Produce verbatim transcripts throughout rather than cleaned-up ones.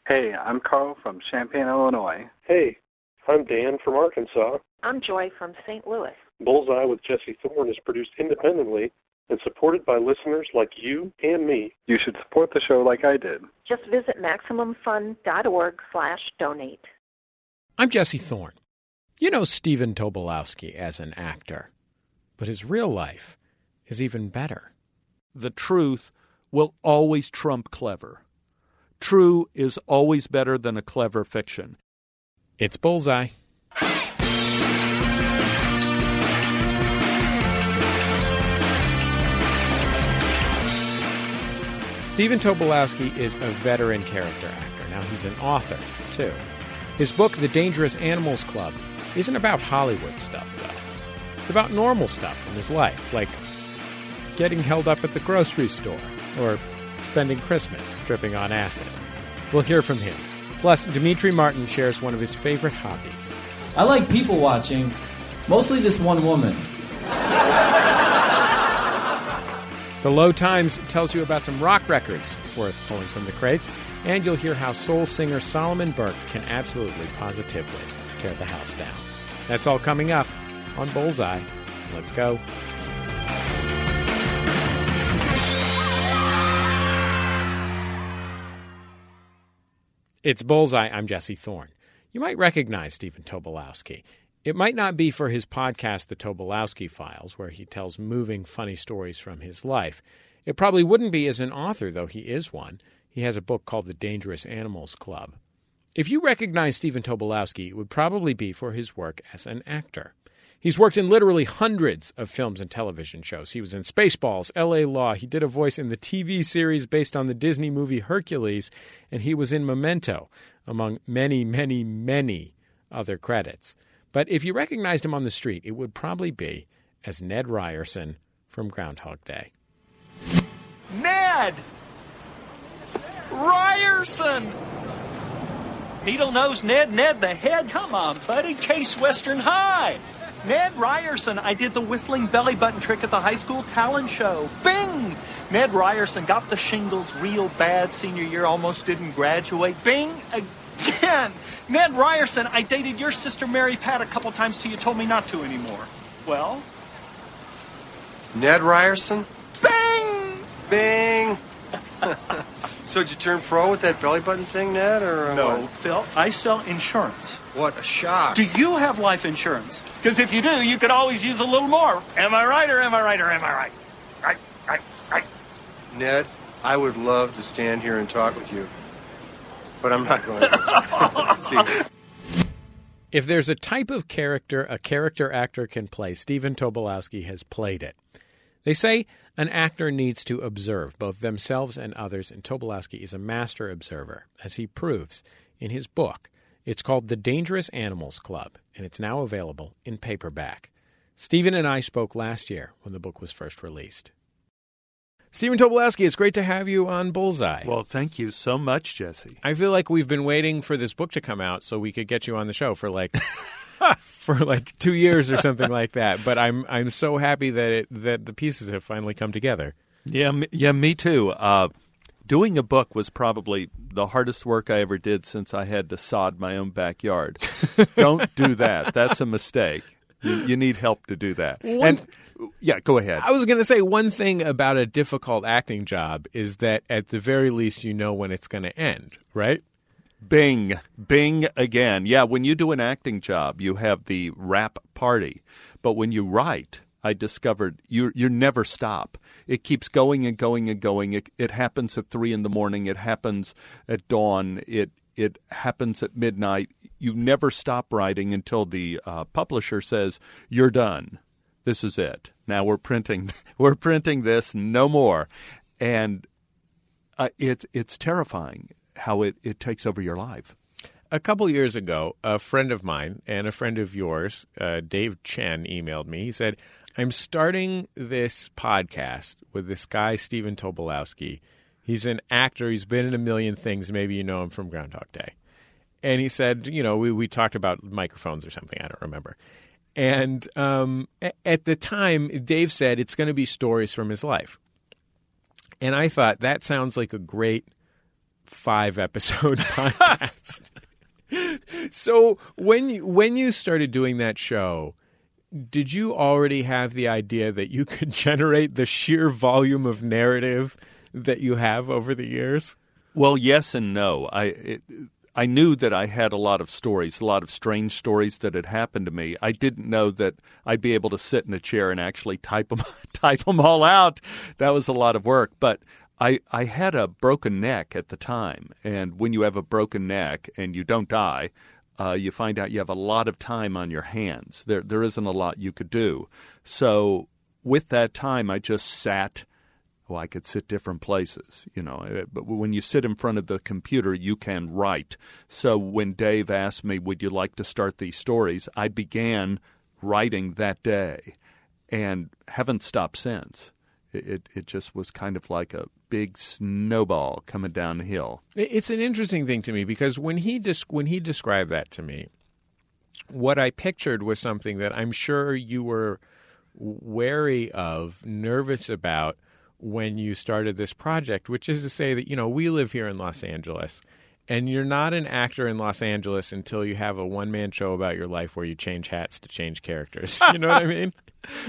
Hey, I'm Carl from Champaign, Illinois. Hey, I'm Dan from Arkansas. I'm Joy from Saint Louis. Bullseye with Jesse Thorne is produced independently and supported by listeners like you and me. You should support the show like I did. Just visit MaximumFun.org slash donate. I'm Jesse Thorne. You know Stephen Tobolowsky as an actor, but his real life is even better. The truth will always trump clever. True is always better than a clever fiction. It's Bullseye. Stephen Tobolowsky is a veteran character actor. Now, he's an author, too. His book, The Dangerous Animals Club, isn't about Hollywood stuff, though. It's about normal stuff in his life, like getting held up at the grocery store or spending Christmas tripping on acid. We'll hear from him. Plus, Dimitri Martin shares one of his favorite hobbies. I like people watching, mostly this one woman. The Low Times tells you about some rock records worth pulling from the crates, and you'll hear how soul singer Solomon Burke can absolutely, positively tear the house down. That's all coming up on Bullseye. Let's go. It's Bullseye. I'm Jesse Thorne. You might recognize Stephen Tobolowsky. It might not be for his podcast, The Tobolowsky Files, where he tells moving, funny stories from his life. It probably wouldn't be as an author, though he is one. He has a book called The Dangerous Animals Club. If you recognize Stephen Tobolowsky, it would probably be for his work as an actor. He's worked in literally hundreds of films and television shows. He was in Spaceballs, L A Law. He did a voice in the T V series based on the Disney movie Hercules, and he was in Memento, among many, many, many other credits. But if you recognized him on the street, it would probably be as Ned Ryerson from Groundhog Day. Ned! Ryerson! Needle-nosed Ned, Ned the Head. Come on, buddy. Case Western High. Ned Ryerson. I did the whistling belly button trick at the high school talent show. Bing! Ned Ryerson got the shingles real bad senior year, almost didn't graduate. Bing! Again! Ned Ryerson. I dated your sister Mary Pat a couple times till you told me not to anymore. Well? Ned Ryerson? Bing! Bing! So did you turn pro with that belly button thing, Ned, or No, what? Phil, I sell insurance. What a shock. Do you have life insurance? Because if you do, you could always use a little more. Am I right or am I right or am I right? Right, right, right. Ned, I would love to stand here and talk with you, but I'm not going to. See. If there's a type of character a character actor can play, Stephen Tobolowsky has played it. They say an actor needs to observe both themselves and others, and Tobolowsky is a master observer, as he proves in his book. It's called The Dangerous Animals Club, and it's now available in paperback. Stephen and I spoke last year when the book was first released. Stephen Tobolowsky, it's great to have you on Bullseye. Well, thank you so much, Jesse. I feel like we've been waiting for this book to come out so we could get you on the show for like for like two years or something like that. But I'm I'm so happy that it that the pieces have finally come together. Yeah, m- yeah, me too. Uh, doing a book was probably the hardest work I ever did since I had to sod my own backyard. Don't do that. That's a mistake. You, you need help to do that. One, and yeah, go ahead. I was going to say one thing about a difficult acting job is that at the very least you know when it's going to end, right? Bing. Bing again. Yeah, when you do an acting job, you have the wrap party. But when you write, I discovered you you never stop. It keeps going and going and going. It, it happens at three in the morning. It happens at dawn. It it happens at midnight. You never stop writing until the uh, publisher says, you're done. This is it. Now we're printing we're printing this, no more. And uh, it, it's terrifying how it, it takes over your life. A couple years ago, a friend of mine and a friend of yours, uh, Dave Chen, emailed me. He said, I'm starting this podcast with this guy, Stephen Tobolowsky. He's an actor. He's been in a million things. Maybe you know him from Groundhog Day. And he said, you know, we, we talked about microphones or something. I don't remember. And um, at the time, Dave said it's going to be stories from his life. And I thought that sounds like a great five-episode podcast. So when you, when you started doing that show, did you already have the idea that you could generate the sheer volume of narrative that you have over the years? Well, yes and no. I it, I knew that I had a lot of stories, a lot of strange stories that had happened to me. I didn't know that I'd be able to sit in a chair and actually type them, type them all out. That was a lot of work. But I, I had a broken neck at the time. And when you have a broken neck and you don't die, uh, you find out you have a lot of time on your hands. There There isn't a lot you could do. So with that time, I just sat. Well, I could sit different places, you know, but when you sit in front of the computer, you can write. So when Dave asked me, would you like to start these stories, I began writing that day and haven't stopped since. It, it, it just was kind of like a big snowball coming down the hill. It's an interesting thing to me because when he des- when he described that to me, what I pictured was something that I'm sure you were wary of, nervous about, when you started this project, which is to say that, you know, we live here in Los Angeles, and you're not an actor in Los Angeles until you have a one-man show about your life where you change hats to change characters. You know what I mean?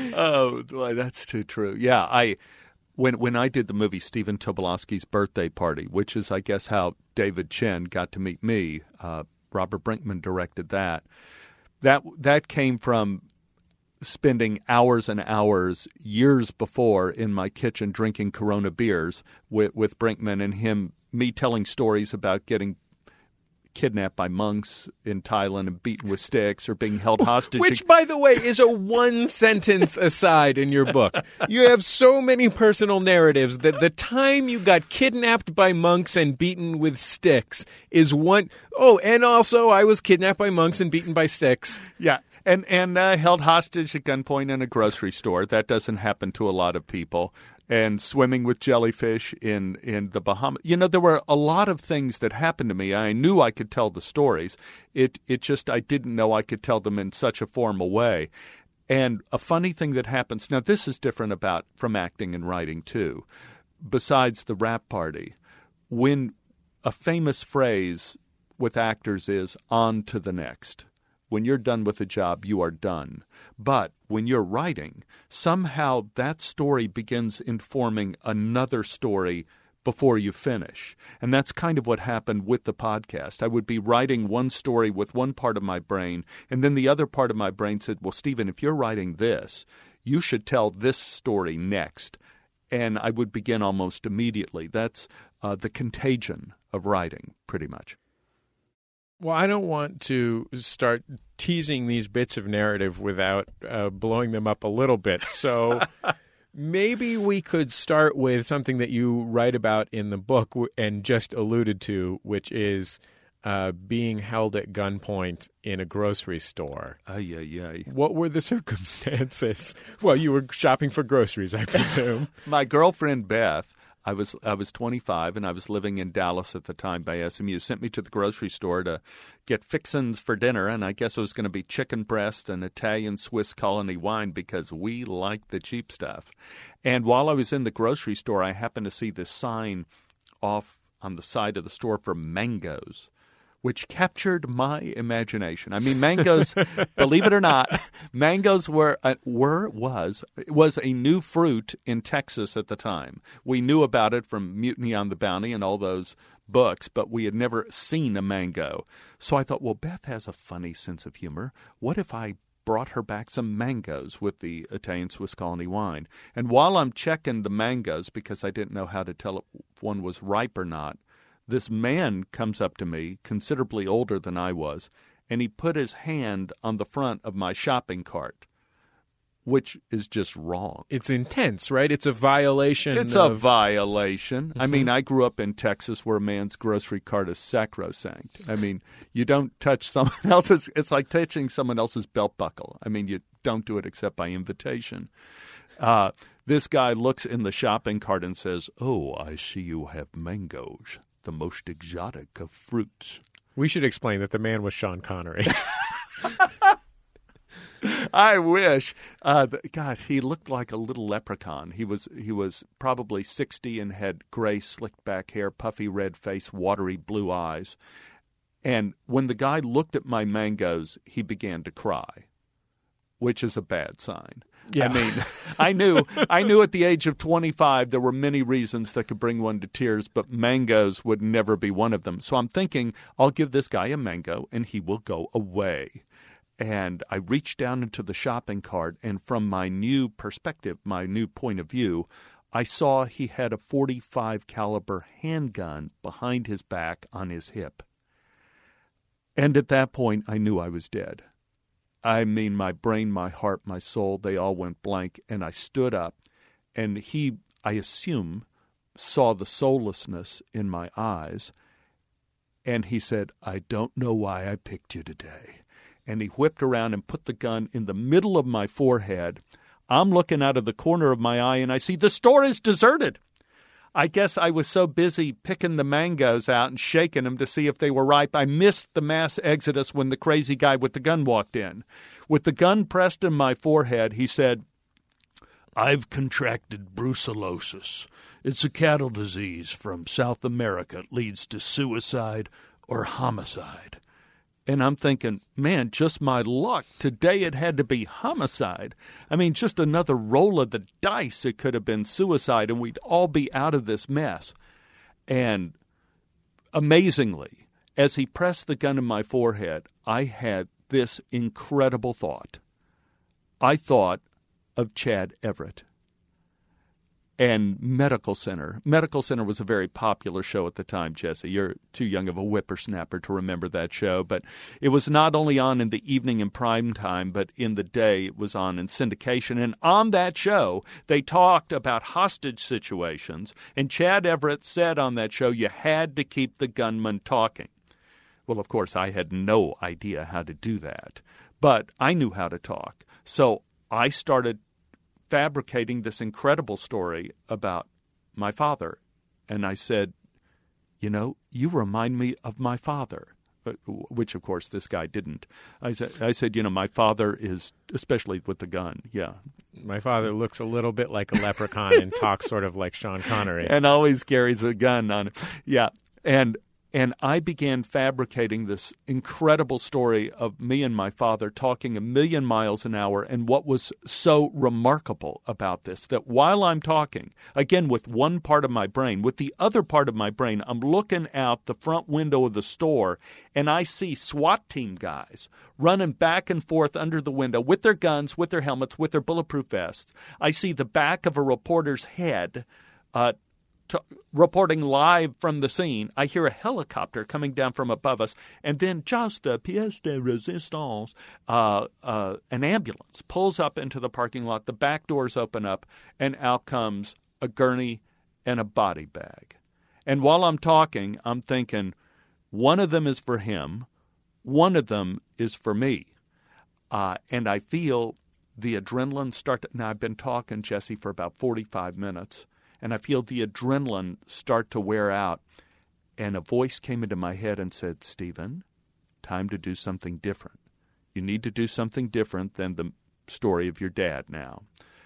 Oh, boy, that's too true. Yeah, I when when I did the movie Stephen Tobolowsky's Birthday Party, which is, I guess, how David Chen got to meet me, uh, Robert Brinkman directed that. That that came from spending hours and hours years before in my kitchen drinking Corona beers with, with Brinkman and him, me telling stories about getting kidnapped by monks in Thailand and beaten with sticks or being held hostage. Which, by the way, is a one-sentence aside in your book. You have so many personal narratives that the time you got kidnapped by monks and beaten with sticks is one... Oh, and also I was kidnapped by monks and beaten by sticks. Yeah. And and uh, held hostage at gunpoint in a grocery store. That doesn't happen to a lot of people. And swimming with jellyfish in, in the Bahamas. You know, there were a lot of things that happened to me. I knew I could tell the stories. It it just, I didn't know I could tell them in such a formal way. And a funny thing that happens, now this is different about from acting and writing too. Besides the rap party, when a famous phrase with actors is on to the next. When you're done with a job, you are done. But when you're writing, somehow that story begins informing another story before you finish. And that's kind of what happened with the podcast. I would be writing one story with one part of my brain, and then the other part of my brain said, well, Stephen, if you're writing this, you should tell this story next. And I would begin almost immediately. That's uh, the contagion of writing, pretty much. Well, I don't want to start teasing these bits of narrative without uh, blowing them up a little bit. So maybe we could start with something that you write about in the book and just alluded to, which is uh, being held at gunpoint in a grocery store. Ay, ay, ay. What were the circumstances? Well, you were shopping for groceries, I presume. My girlfriend, Beth, I was I was twenty-five, and I was living in Dallas at the time by S M U, sent me to the grocery store to get fixins for dinner, and I guess it was going to be chicken breast and Italian Swiss colony wine because we like the cheap stuff. And while I was in the grocery store, I happened to see this sign off on the side of the store for mangoes, which captured my imagination. I mean, mangoes, believe it or not, mangoes were, uh, were, was, was a new fruit in Texas at the time. We knew about it from Mutiny on the Bounty and all those books, but we had never seen a mango. So I thought, well, Beth has a funny sense of humor. What if I brought her back some mangoes with the Italian Swiss colony wine? And while I'm checking the mangoes, because I didn't know how to tell if one was ripe or not, this man comes up to me, considerably older than I was, and he put his hand on the front of my shopping cart, which is just wrong. It's intense, right? It's a violation. It's of... a violation. Mm-hmm. I mean, I grew up in Texas where a man's grocery cart is sacrosanct. I mean, you don't touch someone else's. It's like touching someone else's belt buckle. I mean, you don't do it except by invitation. Uh, this guy looks in the shopping cart and says, "Oh, I see you have mangoes, the most exotic of fruits." We should explain that the man was Sean Connery. I wish. Uh, God, he looked like a little leprechaun. He was he was probably sixty and had gray, slicked back hair, puffy red face, watery blue eyes. And when the guy looked at my mangoes, he began to cry, which is a bad sign. Yeah. I mean, I knew I knew at the age of twenty-five there were many reasons that could bring one to tears, but mangoes would never be one of them. So I'm thinking, I'll give this guy a mango and he will go away. And I reached down into the shopping cart, and from my new perspective, my new point of view, I saw he had a forty-five caliber handgun behind his back on his hip. And at that point, I knew I was dead. I mean, my brain, my heart, my soul, they all went blank, and I stood up, and he, I assume, saw the soullessness in my eyes, and he said, "I don't know why I picked you today." And he whipped around and put the gun in the middle of my forehead. I'm looking out of the corner of my eye, and I see the store is deserted. I guess I was so busy picking the mangoes out and shaking them to see if they were ripe, I missed the mass exodus when the crazy guy with the gun walked in. With the gun pressed in my forehead, he said, "I've contracted brucellosis. It's a cattle disease from South America. It leads to suicide or homicide." And I'm thinking, man, just my luck. Today it had to be homicide. I mean, just another roll of the dice. It could have been suicide, and we'd all be out of this mess. And amazingly, as he pressed the gun in my forehead, I had this incredible thought. I thought of Chad Everett and Medical Center. Medical Center was a very popular show at the time, Jesse. You're too young of a whippersnapper to remember that show. But it was not only on in the evening in prime time, but in the day it was on in syndication. And on that show, they talked about hostage situations. And Chad Everett said on that show, you had to keep the gunman talking. Well, of course, I had no idea how to do that. But I knew how to talk. So I started fabricating this incredible story about my father. And I said, you know, you remind me of my father, which, of course, this guy didn't. I said, I said, you know, my father is, especially with the gun, yeah. My father looks a little bit like a leprechaun and talks sort of like Sean Connery. And always carries a gun on him. Yeah. And And I began fabricating this incredible story of me and my father talking a million miles an hour. And what was so remarkable about this, that while I'm talking, again, with one part of my brain, with the other part of my brain, I'm looking out the front window of the store, and I see SWAT team guys running back and forth under the window with their guns, with their helmets, with their bulletproof vests. I see the back of a reporter's head uh To, reporting live from the scene. I hear a helicopter coming down from above us, and then just a pièce de résistance, uh, uh, an ambulance pulls up into the parking lot, the back doors open up, and out comes a gurney and a body bag. And while I'm talking, I'm thinking, one of them is for him, one of them is for me. Uh, and I feel the adrenaline start to, now I've been talking, Jesse, for about forty-five minutes, and I feel the adrenaline start to wear out. And a voice came into my head and said, Stephen, time to do something different. You need to do something different than the story of your dad now.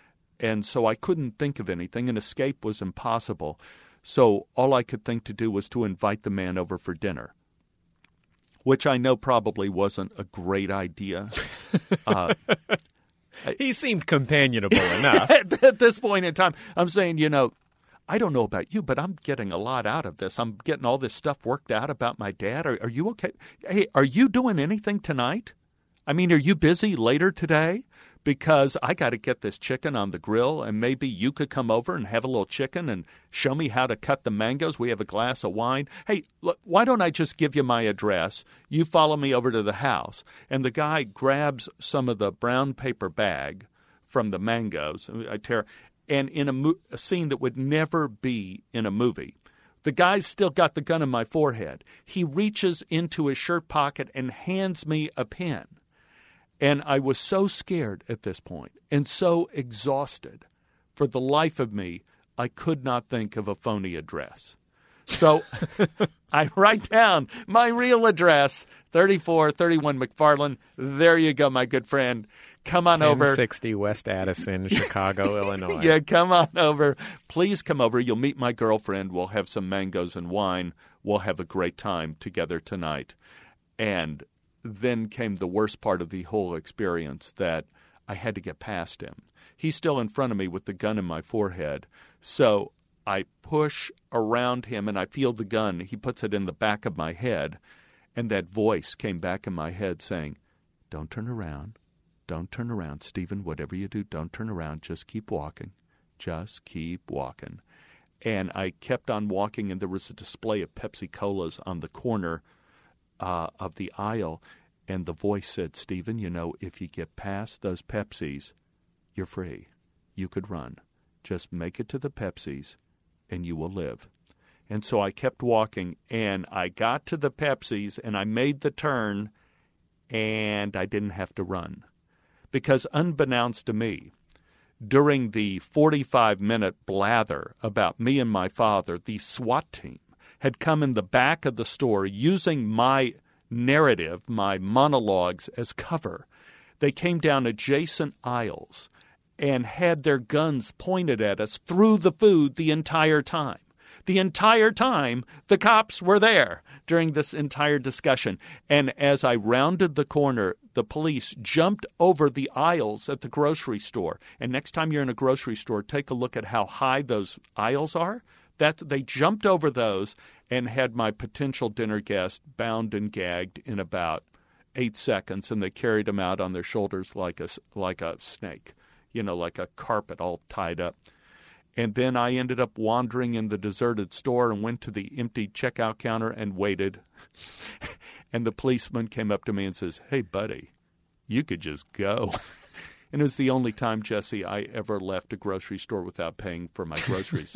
And so I couldn't think of anything, and escape was impossible. So all I could think to do was to invite the man over for dinner, which I know probably wasn't a great idea. Uh, he seemed companionable enough. at, at this point in time, I'm saying, you know, I don't know about you, but I'm getting a lot out of this. I'm getting all this stuff worked out about my dad. Are, are you okay? Hey, are you doing anything tonight? I mean, are you busy later today? Because I got to get this chicken on the grill, and maybe you could come over and have a little chicken and show me how to cut the mangoes. We have a glass of wine. Hey, look, why don't I just give you my address? You follow me over to the house. And the guy grabs some of the brown paper bag from the mangoes. I tear, and in a, mo- a scene that would never be in a movie, the guy's still got the gun in my forehead. He reaches into his shirt pocket and hands me a pen. And I was so scared at this point and so exhausted. For the life of me, I could not think of a phony address. So I write down my real address, thirty-four thirty-one McFarland. There you go, my good friend. Come on over. ten sixty West Addison, Chicago, Illinois. Yeah, come on over. Please come over. You'll meet my girlfriend. We'll have some mangoes and wine. We'll have a great time together tonight. And then came the worst part of the whole experience, that I had to get past him. He's still in front of me with the gun in my forehead. So I push around him and I feel the gun. He puts it in the back of my head. And that voice came back in my head saying, "Don't turn around. Don't turn around, Stephen. Whatever you do, don't turn around. Just keep walking. Just keep walking." And I kept on walking, and there was a display of Pepsi Colas on the corner uh, of the aisle. And the voice said, "Stephen, you know, if you get past those Pepsis, you're free. You could run. Just make it to the Pepsis, and you will live." And so I kept walking, and I got to the Pepsis, and I made the turn, and I didn't have to run. Because unbeknownst to me, during the forty-five minute blather about me and my father, the SWAT team had come in the back of the store using my narrative, my monologues as cover. They came down adjacent aisles and had their guns pointed at us through the food the entire time. The entire time, the cops were there during this entire discussion. And as I rounded the corner, the police jumped over the aisles at the grocery store. And next time you're in a grocery store, take a look at how high those aisles are. That they jumped over those and had my potential dinner guest bound and gagged in about eight seconds, and they carried him out on their shoulders like a, like a snake, you know, like a carpet all tied up. And then I ended up wandering in the deserted store and went to the empty checkout counter and waited. And the policeman came up to me and says, "Hey, buddy, you could just go." And it was the only time, Jesse, I ever left a grocery store without paying for my groceries.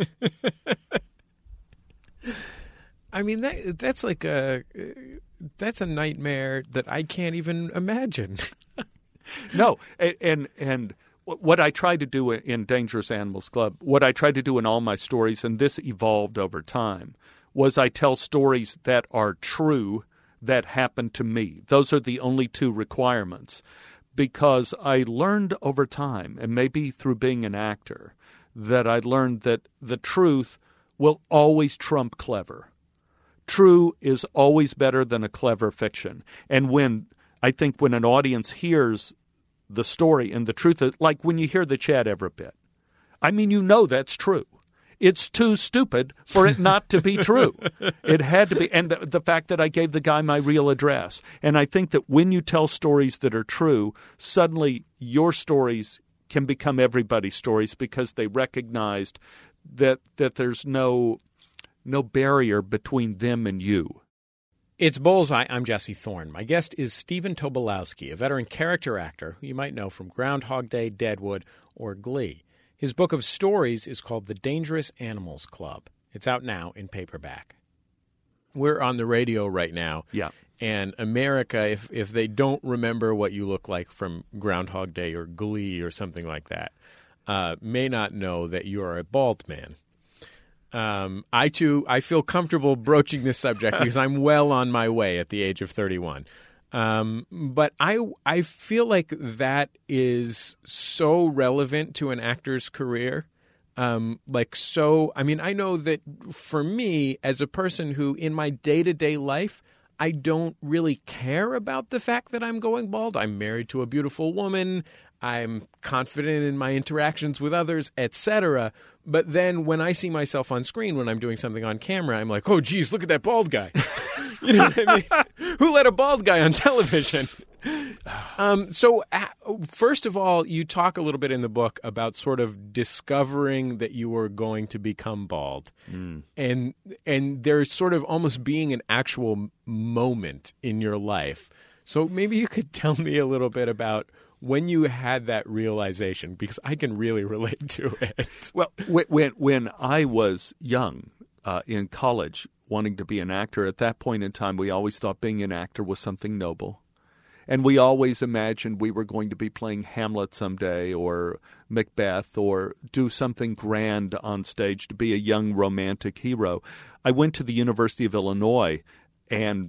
I mean, that that's like a that's a nightmare that I can't even imagine. No, and, and and what I try to do in Dangerous Animals Club, what I try to do in all my stories, and this evolved over time, was I tell stories that are true that happened to me. Those are the only two requirements. Because I learned over time, and maybe through being an actor, that I learned that the truth will always trump clever. True is always better than a clever fiction. And when I think when an audience hears the story and the truth, like when you hear the Chad Everett bit, I mean, you know that's true. It's too stupid for it not to be true. It had to be. And the, the fact that I gave the guy my real address. And I think that when you tell stories that are true, suddenly your stories can become everybody's stories because they recognized that that there's no no barrier between them and you. It's Bullseye. I'm Jesse Thorne. My guest is Stephen Tobolowsky, a veteran character actor who you might know from Groundhog Day, Deadwood, or Glee. His book of stories is called The Dangerous Animals Club. It's out now in paperback. We're on the radio right now. Yeah. And America, if if they don't remember what you look like from Groundhog Day or Glee or something like that, uh, may not know that you are a bald man. Um, I, too, I feel comfortable broaching this subject because I'm well on my way at the age of thirty-one. Um, but I, I feel like that is so relevant to an actor's career. Um, like, so, I mean, I know that for me, as a person who in my day-to-day life, I don't really care about the fact that I'm going bald. I'm married to a beautiful woman. I'm confident in my interactions with others, et cetera. But then when I see myself on screen, when I'm doing something on camera, I'm like, oh, geez, look at that bald guy. You know what I mean? Who let a bald guy on television? Um, so uh, first of all, you talk a little bit in the book about sort of discovering that you were going to become bald. Mm. And and there's sort of almost being an actual moment in your life. So maybe you could tell me a little bit about when you had that realization, because I can really relate to it. Well, when when I was young, uh, in college, wanting to be an actor, at that point in time, we always thought being an actor was something noble. And we always imagined we were going to be playing Hamlet someday or Macbeth or do something grand on stage to be a young romantic hero. I went to the University of Illinois, and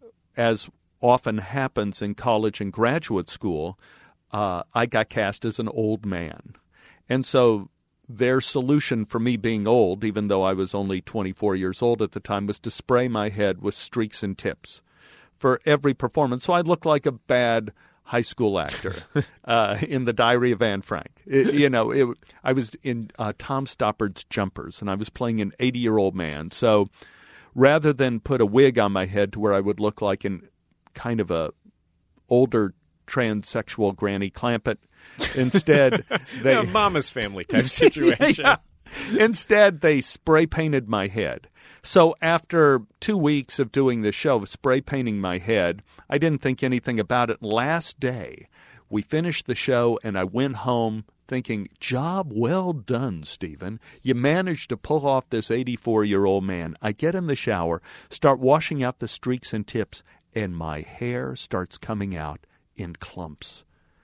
as often happens in college and graduate school, uh, I got cast as an old man. And so their solution for me being old, even though I was only twenty-four years old at the time, was to spray my head with streaks and tips for every performance. So I looked like a bad high school actor uh, in The Diary of Anne Frank. It, you know, it, I was in uh, Tom Stoppard's Jumpers, and I was playing an eighty-year-old man. So rather than put a wig on my head to where I would look like an kind of a older transsexual Granny Clampett, instead they yeah, Mama's Family type situation. yeah. Instead, they spray painted my head. So after two weeks of doing the show, of spray painting my head, I didn't think anything about it. Last day, we finished the show, and I went home thinking, job well done, Stephen. You managed to pull off this eighty-four-year-old man. I get in the shower, start washing out the streaks and tips, and my hair starts coming out in clumps.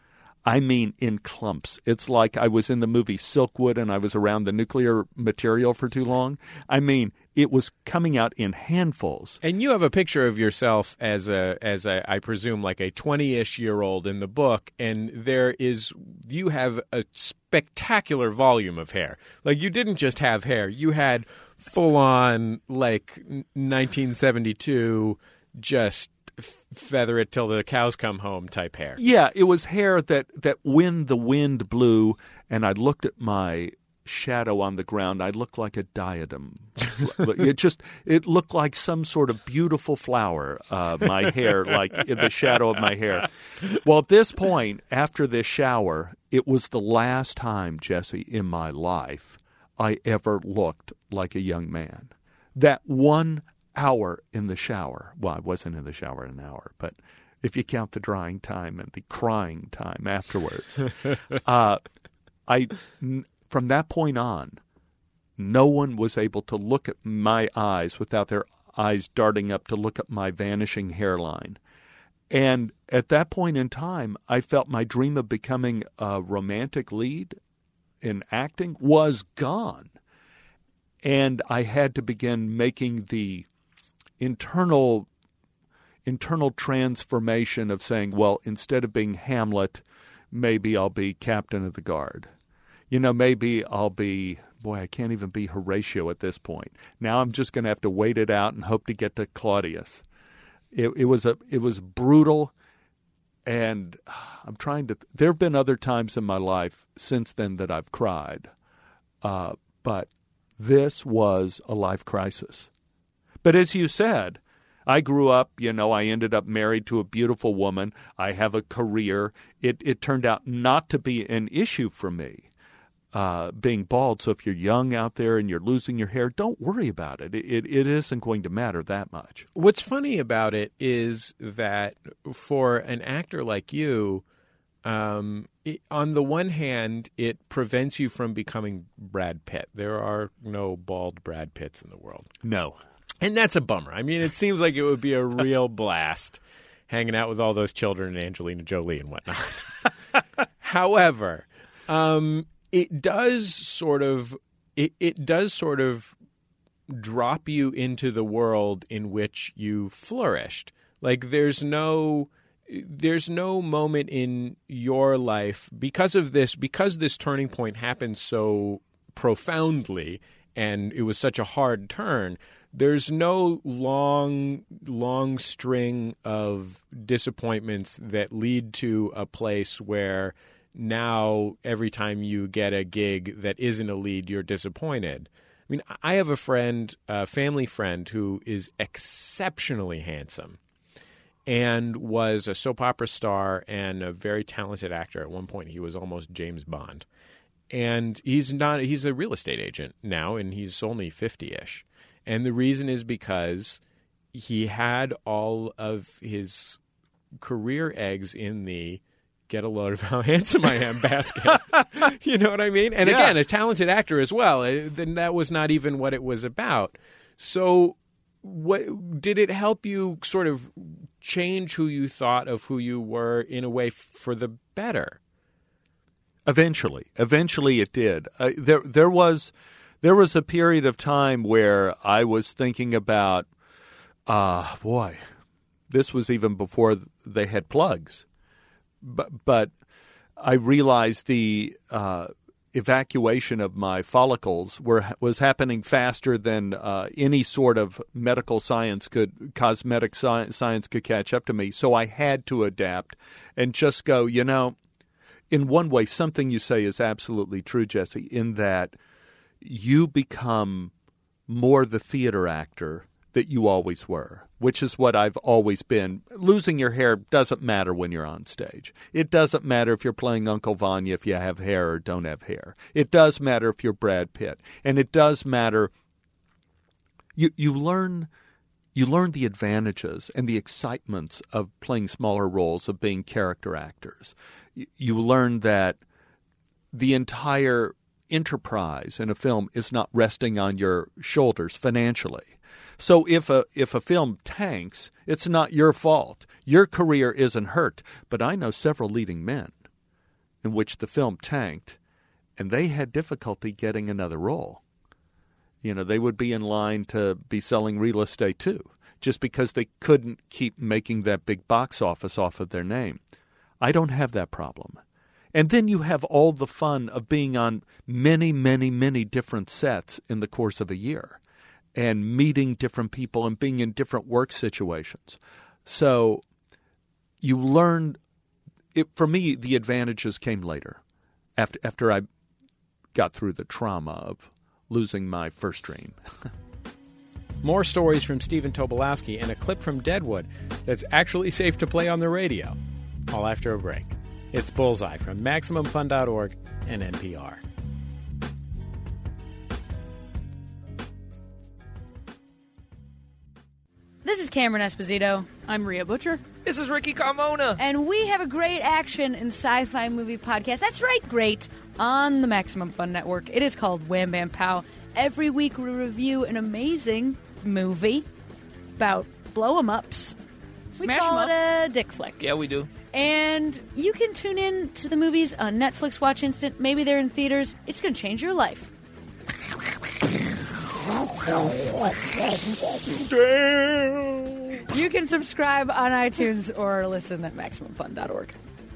I mean in clumps. It's like I was in the movie Silkwood and I was around the nuclear material for too long. I mean, it was coming out in handfuls. And you have a picture of yourself as a, as a, I presume, like a twenty-ish year old in the book, and there is, you have a spectacular volume of hair. Like, you didn't just have hair. You had full-on, like, nineteen seventy-two, just feather it till the cows come home type hair. Yeah, it was hair that, that when the wind blew and I looked at my shadow on the ground, I looked like a diadem. It just, it looked like some sort of beautiful flower, uh, my hair, like in the shadow of my hair. Well, at this point, after this shower, it was the last time, Jesse, in my life I ever looked like a young man. That one hour in the shower. Well, I wasn't in the shower an hour, but if you count the drying time and the crying time afterwards, uh, I, n- from that point on, no one was able to look at my eyes without their eyes darting up to look at my vanishing hairline. And at that point in time, I felt my dream of becoming a romantic lead in acting was gone. And I had to begin making the internal internal transformation of saying, well, instead of being Hamlet, maybe I'll be Captain of the Guard. You know, maybe I'll be, boy, I can't even be Horatio at this point. Now I'm just going to have to wait it out and hope to get to Claudius. It, it was a it was brutal, and I'm trying to, there have been other times in my life since then that I've cried, uh, but this was a life crisis. But as you said, I grew up, you know, I ended up married to a beautiful woman. I have a career. It it turned out not to be an issue for me, uh, being bald. So if you're young out there and you're losing your hair, don't worry about it. It, it. it isn't going to matter that much. What's funny about it is that for an actor like you, um, it, on the one hand, it prevents you from becoming Brad Pitt. There are no bald Brad Pitts in the world. No. And that's a bummer. I mean, it seems like it would be a real blast hanging out with all those children and Angelina Jolie and whatnot. However, um, it does sort of it, it does sort of drop you into the world in which you flourished. Like there's no there's no moment in your life because of this because this turning point happened so profoundly and it was such a hard turn. There's no long, long string of disappointments that lead to a place where now every time you get a gig that isn't a lead, you're disappointed. I mean, I have a friend, a family friend, who is exceptionally handsome and was a soap opera star and a very talented actor. At one point, he was almost James Bond. And he's not, he's a real estate agent now, and he's only fifty-ish. And the reason is because he had all of his career eggs in the get a load of how handsome I am basket. You know what I mean? And yeah. again, a talented actor as well. Then that was not even what it was about. So what did it help you sort of change who you thought of who you were in a way f- for the better. Eventually, eventually it did. Uh, there, there was, there was a period of time where I was thinking about, uh, boy, this was even before they had plugs, but but I realized the uh, evacuation of my follicles were was happening faster than uh, any sort of medical science could, cosmetic science, science could catch up to me. So I had to adapt and just go, you know. In one way, something you say is absolutely true, Jesse, in that you become more the theater actor that you always were, which is what I've always been. Losing your hair doesn't matter when you're on stage. It doesn't matter if you're playing Uncle Vanya if you have hair or don't have hair. It does matter if you're Brad Pitt. And it does matter. You, you learn... You learn the advantages and the excitements of playing smaller roles, of being character actors. You learn that the entire enterprise in a film is not resting on your shoulders financially. So if a if a film tanks, it's not your fault. Your career isn't hurt. But I know several leading men in which the film tanked, and they had difficulty getting another role. You know, they would be in line to be selling real estate too, just because they couldn't keep making that big box office off of their name. I don't have that problem. And then you have all the fun of being on many, many, many different sets in the course of a year and meeting different people and being in different work situations. So you learn, it, for me, the advantages came later, after after I got through the trauma of losing my first dream. More stories from Stephen Tobolowsky and a clip from Deadwood that's actually safe to play on the radio. All after a break. It's Bullseye from Maximum Fun dot org and N P R. This is Cameron Esposito. I'm Rhea Butcher. This is Ricky Carmona. And we have a great action and sci-fi movie podcast. That's right, great. On the Maximum Fun Network. It is called Wham Bam Pow. Every week we review an amazing movie about blow-em-ups. We Smash call 'em it ups. a dick flick. Yeah, we do. And you can tune in to the movies on Netflix Watch Instant. Maybe they're in theaters. It's going to change your life. Damn. You can subscribe on iTunes or listen at Maximum Fun dot org.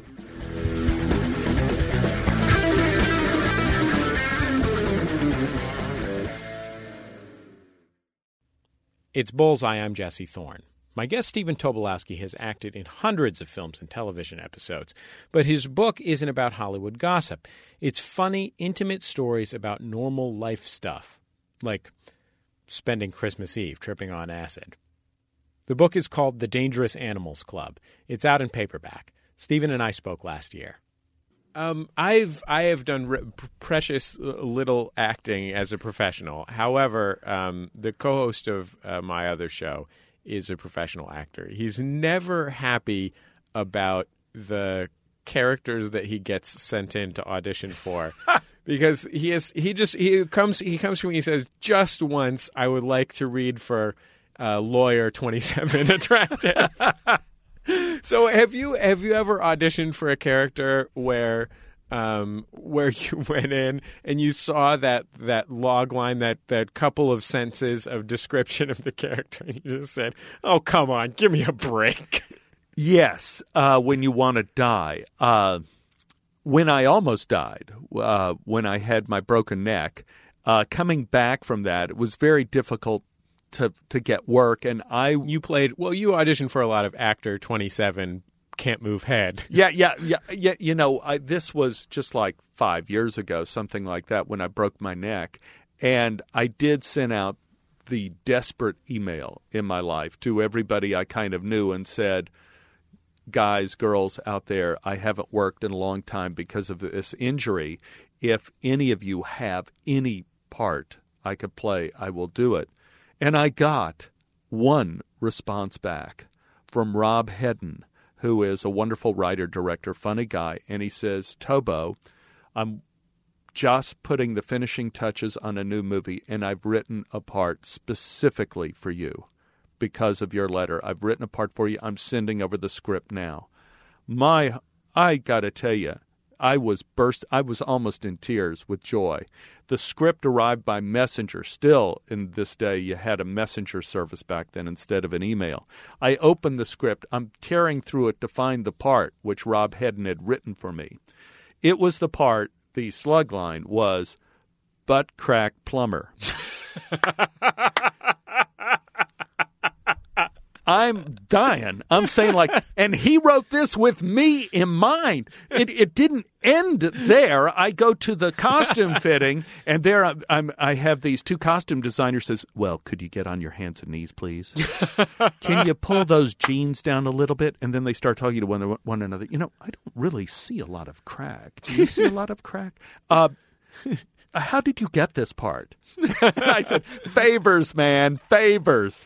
It's Bullseye. I'm Jesse Thorne. My guest, Stephen Tobolowsky, has acted in hundreds of films and television episodes, but his book isn't about Hollywood gossip. It's funny, intimate stories about normal life stuff, like spending Christmas Eve tripping on acid. The book is called The Dangerous Animals Club. It's out in paperback. Stephen and I spoke last year. Um, I've I have done re- precious little acting as a professional. However, um, the co-host of uh, my other show is a professional actor. He's never happy about the characters that he gets sent in to audition for. Because he is he just he comes he comes to me and he says, just once I would like to read for uh, lawyer twenty-seven attractive. So have you have you ever auditioned for a character where um, where you went in and you saw that, that log line, that, that couple of sentences of description of the character, and you just said, "Oh, come on, give me a break"? Yes, uh, when you want to die. Uh, when I almost died, uh, when I had my broken neck, uh, coming back from that, it was very difficult to to get work. And I, you played well. You auditioned for a lot of actor twenty-seven can't move head. Yeah, yeah, yeah, yeah. You know, I, this was just like five years ago, something like that, when I broke my neck, and I did send out the desperate email in my life to everybody I kind of knew and said, guys, girls out there, I haven't worked in a long time because of this injury. If any of you have any part I could play, I will do it. And I got one response back from Rob Hedden, who is a wonderful writer, director, funny guy. And he says, Tobo, I'm just putting the finishing touches on a new movie, and I've written a part specifically for you. because of your letter. I've written a part for you. I'm sending over the script now. My, I got to tell you, I was burst. I was almost in tears with joy. The script arrived by messenger. Still, in this day, you had a messenger service back then instead of an email. I opened the script. I'm tearing through it to find the part which Rob Hedden had written for me. It was the part, the slug line was, butt crack plumber. I'm dying. I'm saying like, and he wrote this with me in mind. It, it didn't end there. I go to the costume fitting, and there I'm, I'm, I have these two costume designers says, well, could you get on your hands and knees, please? Can you pull those jeans down a little bit? And then they start talking to one, one another. You know, I don't really see a lot of crack. Do you see a lot of crack? Uh, how did you get this part? And I said, favors, man, favors.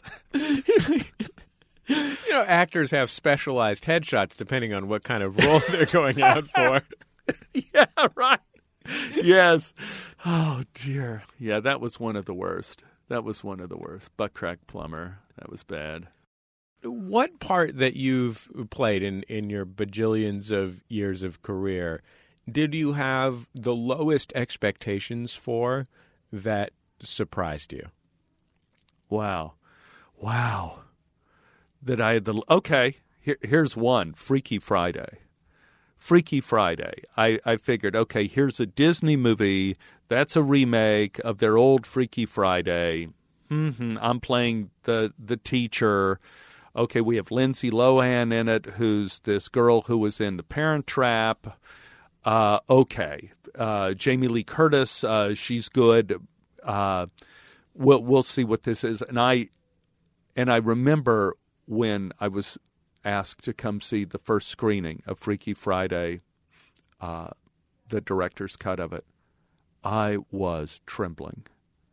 You know, actors have specialized headshots depending on what kind of role they're going out for. Yeah, right. Yes. Oh, dear. Yeah, that was one of the worst. That was one of the worst. Butt crack plumber. That was bad. What part that you've played in, in your bajillions of years of career did you have the lowest expectations for that surprised you? Wow. Wow. That I had the okay. Here, here's one: Freaky Friday. Freaky Friday. I, I figured, okay, here's a Disney movie that's a remake of their old Freaky Friday. Mm-hmm. I'm playing the the teacher. Okay, we have Lindsay Lohan in it, who's this girl who was in The Parent Trap. Uh, okay, uh, Jamie Lee Curtis. Uh, she's good. Uh, we'll we'll see what this is. And I and I remember when I was asked to come see the first screening of Freaky Friday, uh, the director's cut of it, I was trembling.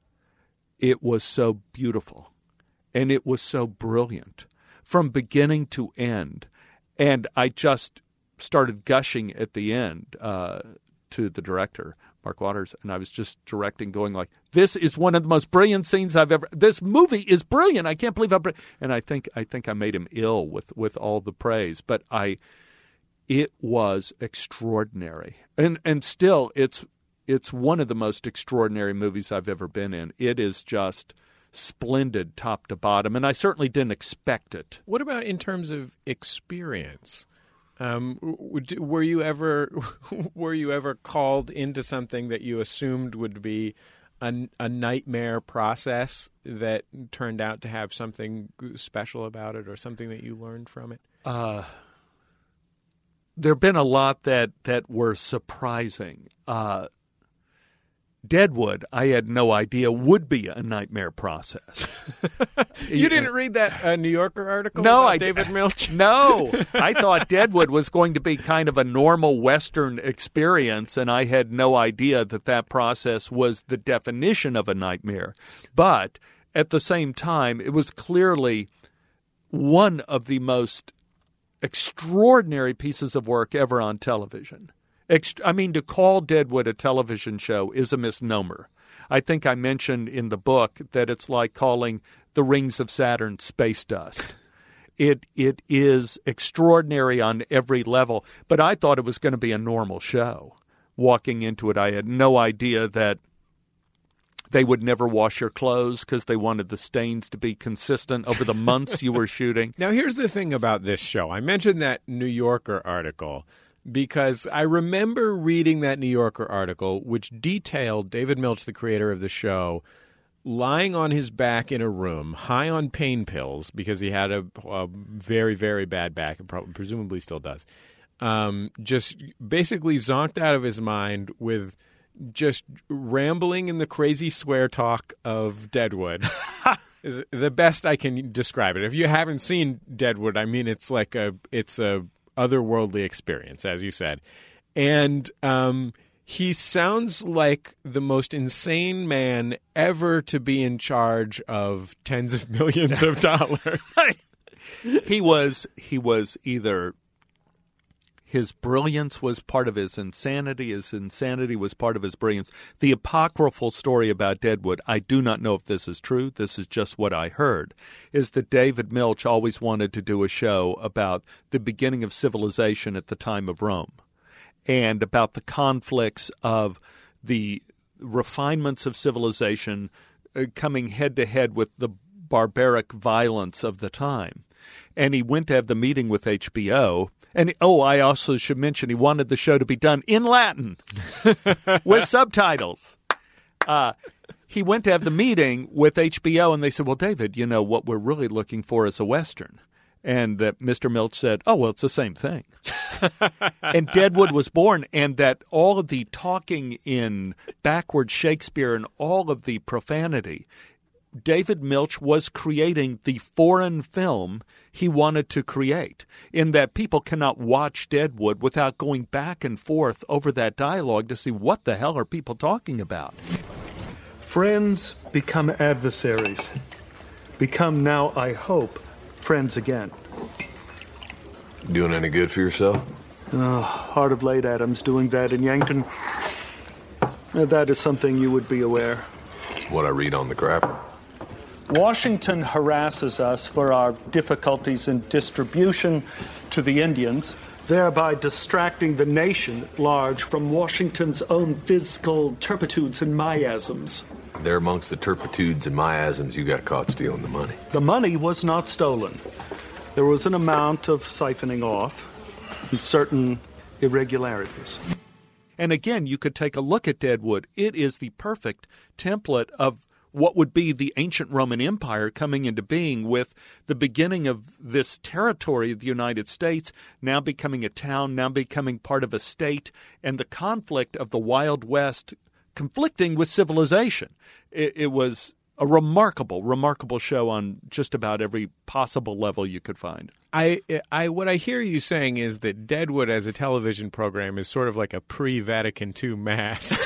It was so beautiful, and it was so brilliant from beginning to end. And I just started gushing at the end uh, to the director, Mark Waters, and I was just directing, going like, "This is one of the most brilliant scenes I've ever. This movie is brilliant. I can't believe how." Br-. And I think I think I made him ill with, with all the praise, but I, it was extraordinary, and and still it's it's one of the most extraordinary movies I've ever been in. It is just splendid, top to bottom, and I certainly didn't expect it. What about in terms of experience? Um, were you ever were you ever called into something that you assumed would be a, a nightmare process that turned out to have something special about it, or something that you learned from it? Uh, there have been a lot that, that were surprising. Uh, Deadwood, I had no idea would be a nightmare process. You didn't read that uh, New Yorker article no, about I, David Milch? No. I thought Deadwood was going to be kind of a normal Western experience, and I had no idea that that process was the definition of a nightmare. But at the same time, it was clearly one of the most extraordinary pieces of work ever on television. I mean, to call Deadwood a television show is a misnomer. I think I mentioned in the book that it's like calling The Rings of Saturn space dust. It it is extraordinary on every level, but I thought it was going to be a normal show. Walking into it, I had no idea that they would never wash your clothes because they wanted the stains to be consistent over the months you were shooting. Now, here's the thing about this show. I mentioned that New Yorker article because I remember reading that New Yorker article, which detailed David Milch, the creator of the show, lying on his back in a room, high on pain pills, because he had a, a very, very bad back, and probably, presumably still does, um, just basically zonked out of his mind with just rambling in the crazy swear talk of Deadwood. Is the best I can describe it. If you haven't seen Deadwood, I mean, it's like a it's a otherworldly experience, as you said. And um, he sounds like the most insane man ever to be in charge of tens of millions of dollars. he was he was either His brilliance was part of his insanity. His insanity was part of his brilliance. The apocryphal story about Deadwood, I do not know if this is true, this is just what I heard, is that David Milch always wanted to do a show about the beginning of civilization at the time of Rome and about the conflicts of the refinements of civilization uh, coming head-to-head with the barbaric violence of the time. And he went to have the meeting with H B O. And, oh, I also should mention he wanted the show to be done in Latin with subtitles. Uh, he went to have the meeting with H B O, and they said, well, David, you know, what we're really looking for is a Western. And that Mister Milch said, oh, well, it's the same thing. And Deadwood was born, and that all of the talking in backward Shakespeare and all of the profanity, David Milch was creating the foreign film he wanted to create, in that people cannot watch Deadwood without going back and forth over that dialogue to see what the hell are people talking about. Friends become adversaries. Become now, I hope, friends again. Doing any good for yourself? Oh, hard of late, Adams, doing that in Yankton. Uh, That is something you would be aware. It's what I read on the crapper. Washington harasses us for our difficulties in distribution to the Indians, thereby distracting the nation at large from Washington's own fiscal turpitudes and miasms. There amongst the turpitudes and miasms, you got caught stealing the money. The money was not stolen. There was an amount of siphoning off and certain irregularities. And again, you could take a look at Deadwood. It is the perfect template of what would be the ancient Roman Empire coming into being, with the beginning of this territory of the United States now becoming a town, now becoming part of a state, and the conflict of the Wild West conflicting with civilization. It, it was a remarkable, remarkable show on just about every possible level you could find. I, I, what I hear you saying is that Deadwood as a television program is sort of like a pre-Vatican two Mass.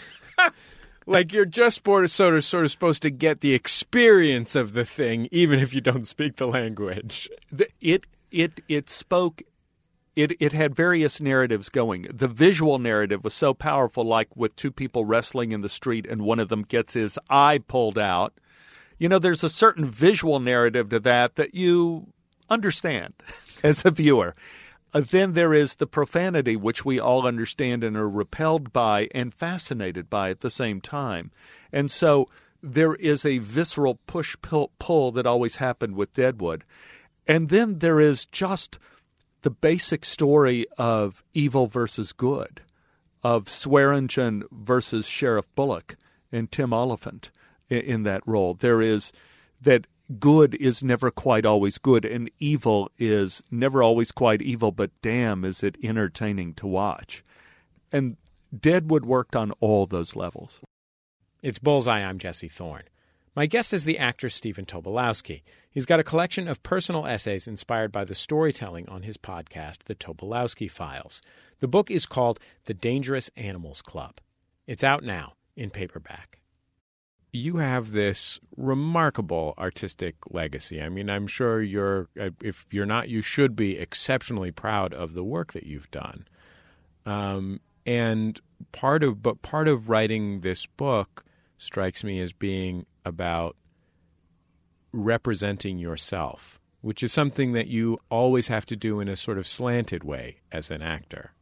Like you're just sort of, sort of sort of supposed to get the experience of the thing, even if you don't speak the language. The, it it it spoke. It it had various narratives going. The visual narrative was so powerful, like with two people wrestling in the street, and one of them gets his eye pulled out. You know, there's a certain visual narrative to that that you understand as a viewer. Uh, then there is the profanity, which we all understand and are repelled by and fascinated by at the same time. And so there is a visceral push-pull that always happened with Deadwood. And then there is just the basic story of evil versus good, of Swearingen versus Sheriff Bullock and Tim Oliphant in, in that role. There is that good is never quite always good, and evil is never always quite evil, but damn, is it entertaining to watch. And Deadwood worked on all those levels. It's Bullseye. I'm Jesse Thorne. My guest is the actor Stephen Tobolowsky. He's got a collection of personal essays inspired by the storytelling on his podcast, The Tobolowsky Files. The book is called The Dangerous Animals Club. It's out now in paperback. You have this remarkable artistic legacy. I mean, I'm sure you're, if you're not, you should be exceptionally proud of the work that you've done. Um, and part of, but part of writing this book strikes me as being about representing yourself, which is something that you always have to do in a sort of slanted way as an actor.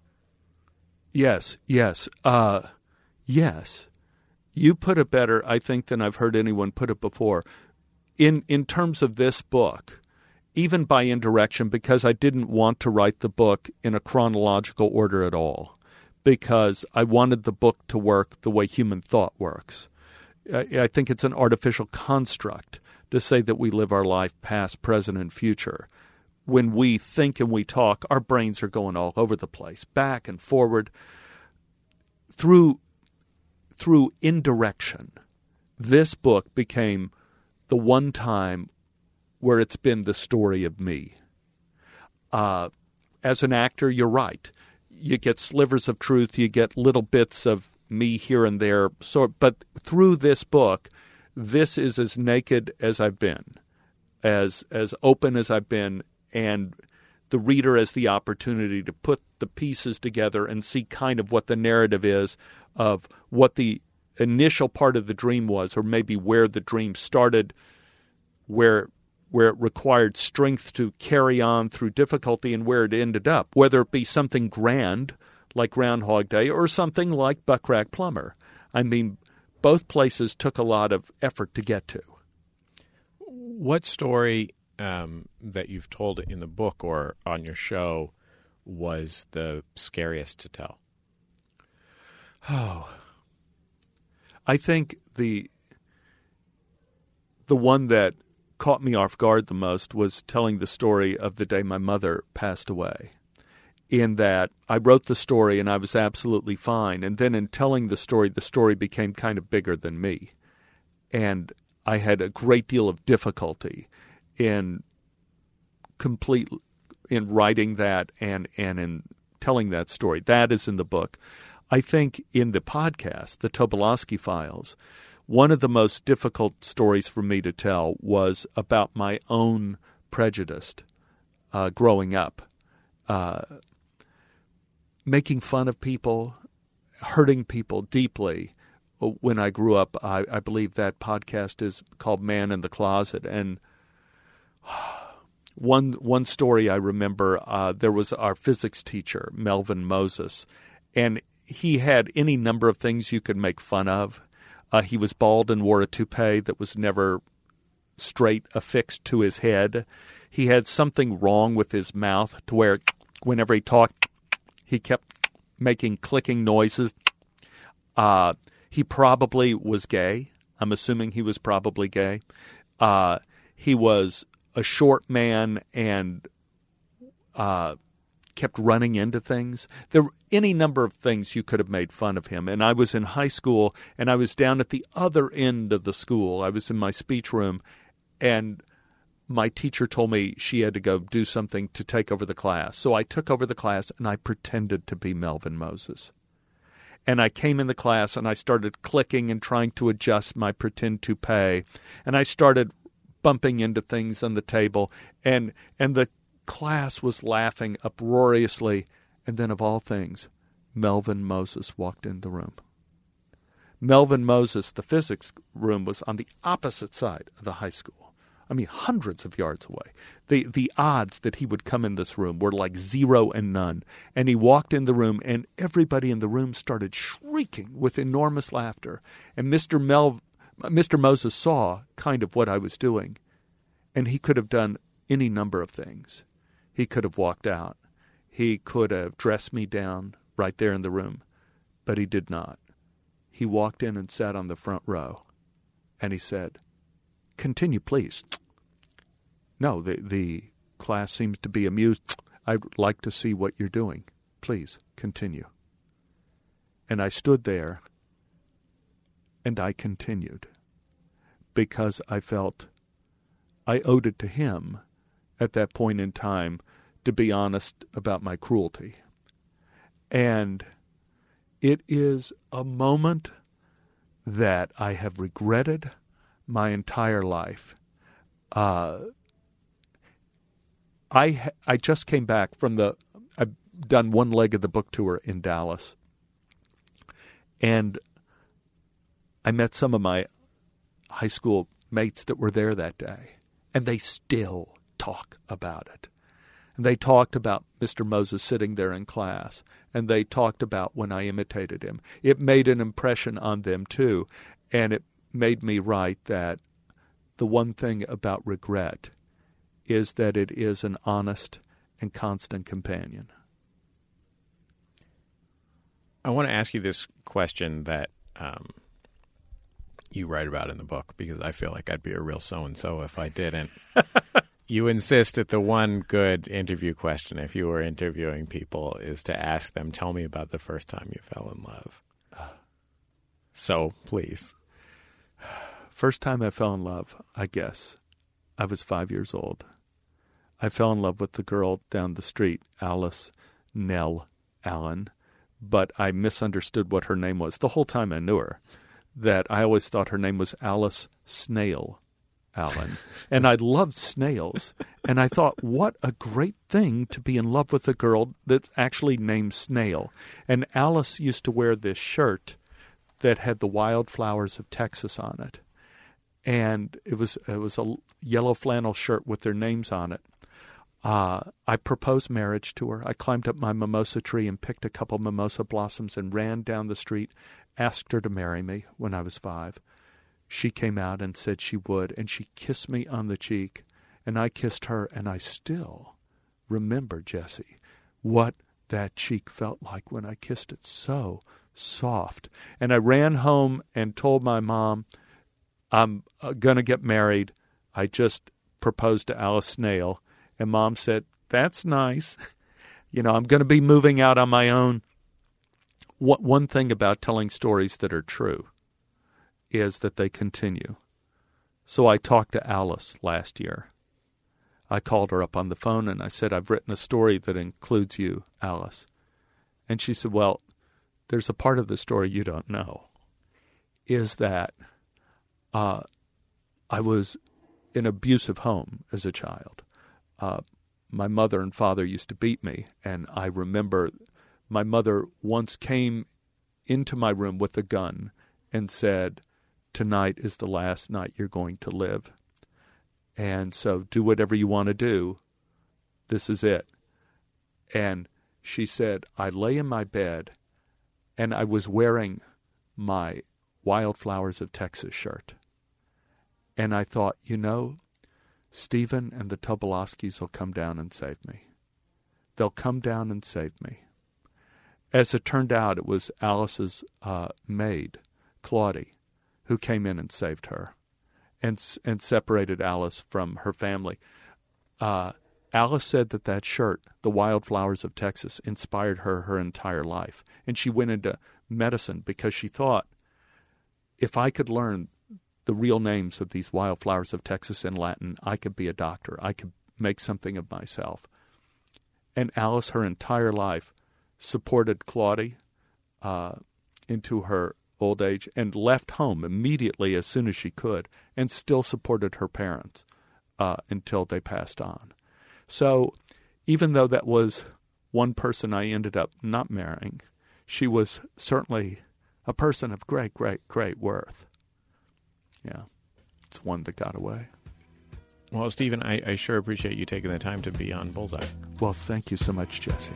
Yes, yes, uh, yes. You put it better, I think, than I've heard anyone put it before. In in terms of this book, even by indirection, because I didn't want to write the book in a chronological order at all, because I wanted the book to work the way human thought works. I, I think it's an artificial construct to say that we live our life past, present, and future. When we think and we talk, our brains are going all over the place, back and forward. Through Through indirection, this book became the one time where it's been the story of me. Uh, as an actor, you're right. You get slivers of truth. You get little bits of me here and there. So, but through this book, this is as naked as I've been, as as open as I've been, and the reader has the opportunity to put the pieces together and see kind of what the narrative is of what the initial part of the dream was, or maybe where the dream started, where where it required strength to carry on through difficulty, and where it ended up, whether it be something grand like Groundhog Day or something like Buckrack Plumber. I mean, both places took a lot of effort to get to. What story um, that you've told in the book or on your show was the scariest to tell? Oh, I think the the one that caught me off guard the most was telling the story of the day my mother passed away. In that I wrote the story and I was absolutely fine, and then in telling the story, the story became kind of bigger than me. And I had a great deal of difficulty in complete in writing that and, and in telling that story. That is in the book. I think in the podcast, the Tobolowsky Files, one of the most difficult stories for me to tell was about my own prejudice uh, growing up. Uh, making fun of people, hurting people deeply. When I grew up, I, I believe that podcast is called Man in the Closet. And one one story I remember, uh, there was our physics teacher, Melvin Moses, and he had any number of things you could make fun of. Uh, he was bald and wore a toupee that was never straight affixed to his head. He had something wrong with his mouth to where whenever he talked, he kept making clicking noises. Uh, he probably was gay. I'm assuming he was probably gay. Uh, he was a short man and uh, kept running into things. There were any number of things you could have made fun of him. And I was in high school, and I was down at the other end of the school. I was in my speech room, and my teacher told me she had to go do something to take over the class. So I took over the class, and I pretended to be Melvin Moses. And I came in the class, and I started clicking and trying to adjust my pretend toupee. And I started bumping into things on the table, and and the class was laughing uproariously. And then, of all things, Melvin Moses walked in the room. Melvin Moses, the physics room, was on the opposite side of the high school. I mean, hundreds of yards away. The the odds that he would come in this room were like zero and none. And he walked in the room, and everybody in the room started shrieking with enormous laughter. And Mister Mel, Mister Moses saw kind of what I was doing, and he could have done any number of things. He could have walked out. He could have dressed me down right there in the room, but he did not. He walked in and sat on the front row, and he said, "Continue, please." "No, the the class seems to be amused. I'd like to see what you're doing. Please, continue." And I stood there, and I continued, because I felt I owed it to him at that point in time to be honest about my cruelty. And it is a moment that I have regretted my entire life. Uh, I I just came back from the, I've done one leg of the book tour in Dallas. And I met some of my high school mates that were there that day. And they still talk about it. And they talked about Mister Moses sitting there in class. And they talked about when I imitated him. It made an impression on them too. And it made me write that the one thing about regret is that it is an honest and constant companion. I want to ask you this question that um, you write about in the book, because I feel like I'd be a real so-and-so if I didn't. You insist that the one good interview question, if you were interviewing people, is to ask them, tell me about the first time you fell in love. So, please. First time I fell in love, I guess, I was five years old. I fell in love with the girl down the street, Alice Nell Allen, but I misunderstood what her name was. The whole time I knew her, that I always thought her name was Alice Snail Alan, and I loved snails. And I thought, what a great thing to be in love with a girl that's actually named Snail. And Alice used to wear this shirt that had the wildflowers of Texas on it. And it was it was a yellow flannel shirt with their names on it. Uh, I proposed marriage to her. I climbed up my mimosa tree and picked a couple mimosa blossoms and ran down the street, asked her to marry me when I was five. She came out and said she would, and she kissed me on the cheek, and I kissed her, and I still remember, Jesse, what that cheek felt like when I kissed it. So soft. And I ran home and told my mom, I'm going to get married. I just proposed to Alice Snail. And Mom said, that's nice. You know, I'm going to be moving out on my own. What, one thing about telling stories that are true is that they continue. So I talked to Alice last year. I called her up on the phone and I said, I've written a story that includes you, Alice. And she said, well, there's a part of the story you don't know, is that uh, I was in an abusive home as a child. Uh, my mother and father used to beat me, and I remember my mother once came into my room with a gun and said, tonight is the last night you're going to live. And so do whatever you want to do. This is it. And she said, I lay in my bed, and I was wearing my Wildflowers of Texas shirt. And I thought, you know, Stephen and the Tobolowskis will come down and save me. They'll come down and save me. As it turned out, it was Alice's uh, maid, Claudie, who came in and saved her and and separated Alice from her family. Uh, Alice said that that shirt, the Wildflowers of Texas, inspired her her entire life. And she went into medicine because she thought, if I could learn the real names of these wildflowers of Texas in Latin, I could be a doctor. I could make something of myself. And Alice, her entire life, supported Claudie uh, into her old age and left home immediately as soon as she could and still supported her parents uh, until they passed on. So even though that was one person I ended up not marrying, she was certainly a person of great, great, great worth. Yeah, it's one that got away. Well, Stephen, I, I sure appreciate you taking the time to be on Bullseye. Well, thank you so much, Jesse.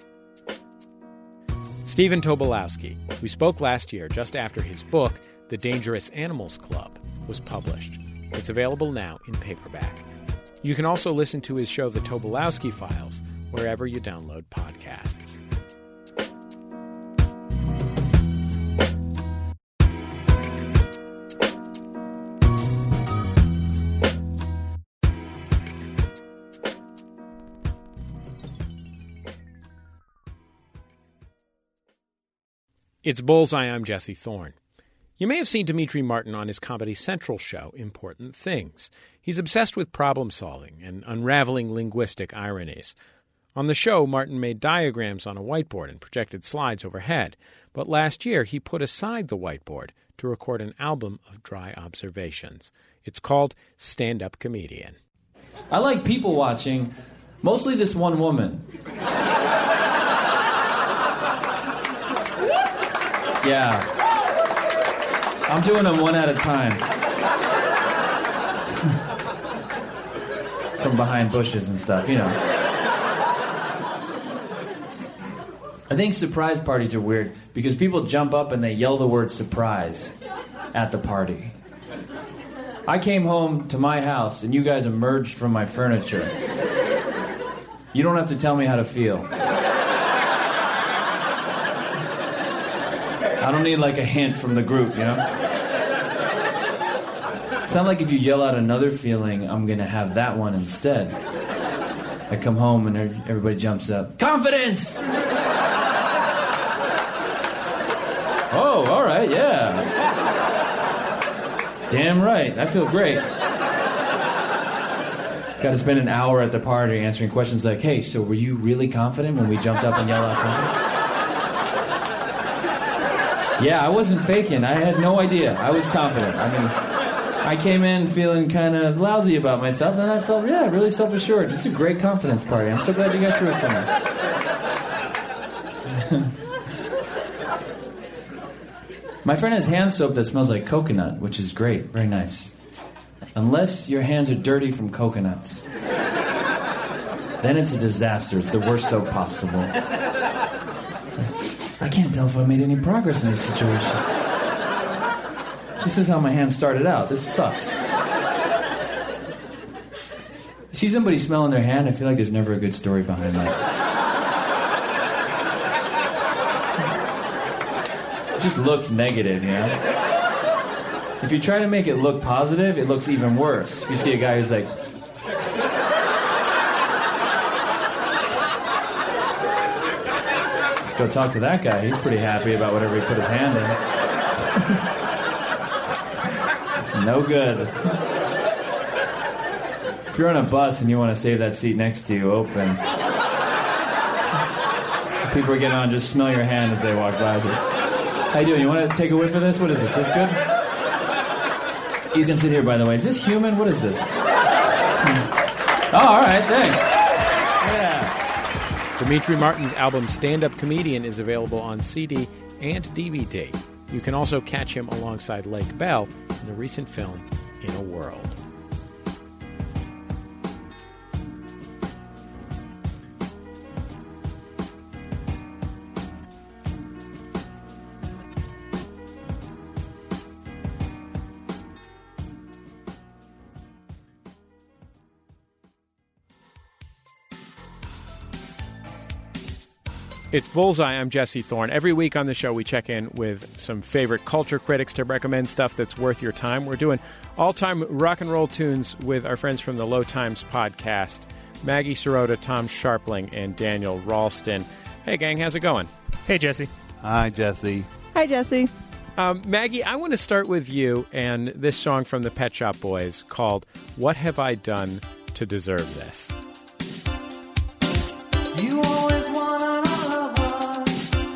Stephen Tobolowsky. We spoke last year just after his book, The Dangerous Animals Club, was published. It's available now in paperback. You can also listen to his show, The Tobolowsky Files, wherever you download podcasts. It's Bullseye. I'm Jesse Thorne. You may have seen Demetri Martin on his Comedy Central show, Important Things. He's obsessed with problem-solving and unraveling linguistic ironies. On the show, Martin made diagrams on a whiteboard and projected slides overhead. But last year, he put aside the whiteboard to record an album of dry observations. It's called Stand-Up Comedian. I like people watching, mostly this one woman. Yeah. I'm doing them one at a time. From behind bushes and stuff, you know. I think surprise parties are weird because people jump up and they yell the word surprise at the party. I came home to my house and you guys emerged from my furniture. You don't have to tell me how to feel. I don't need like a hint from the group, you know? It's not like if you yell out another feeling, I'm gonna have that one instead. I come home and everybody jumps up. Confidence! Oh, all right, yeah. Damn right, I feel great. Got to spend an hour at the party answering questions like, hey, so were you really confident when we jumped up and yelled out confidence? Yeah, I wasn't faking. I had no idea. I was confident. I mean, I came in feeling kind of lousy about myself, and I felt, yeah, really self-assured. It's a great confidence party. I'm so glad you guys threw it for me. My friend has hand soap that smells like coconut, which is great. Very nice. Unless your hands are dirty from coconuts. Then it's a disaster. It's the worst soap possible. I can't tell if I made any progress in this situation. This is how my hand started out. This sucks. See somebody smelling their hand, I feel like there's never a good story behind that. It just looks negative, you know? If you try to make it look positive, it looks even worse. If you see a guy who's like... Let's go talk to that guy. He's pretty happy about whatever he put his hand in. No good. If you're on a bus and you want to save that seat next to you open, people are getting on, just smell your hand as they walk by you. How you doing? You want to take a whiff of this? What is this? Is this good? You can sit here, by the way. Is this human? What is this? Oh, all right, thanks. Yeah. Demetri Martin's album Stand Up Comedian is available on C D and D V D. You can also catch him alongside Lake Bell in the recent film In a World. It's Bullseye. I'm Jesse Thorne. Every week on the show, we check in with some favorite culture critics to recommend stuff that's worth your time. We're doing all-time rock and roll tunes with our friends from the Low Times podcast, Maggie Sirota, Tom Sharpling, and Daniel Ralston. Hey, gang, how's it going? Hey, Jesse. Hi, Jesse. Hi, Jesse. Um, Maggie, I want to start with you and this song from the Pet Shop Boys called What Have I Done to Deserve This? You always wanted a lover.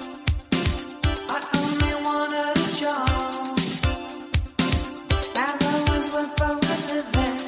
I only wanted a job. And I was worth a living.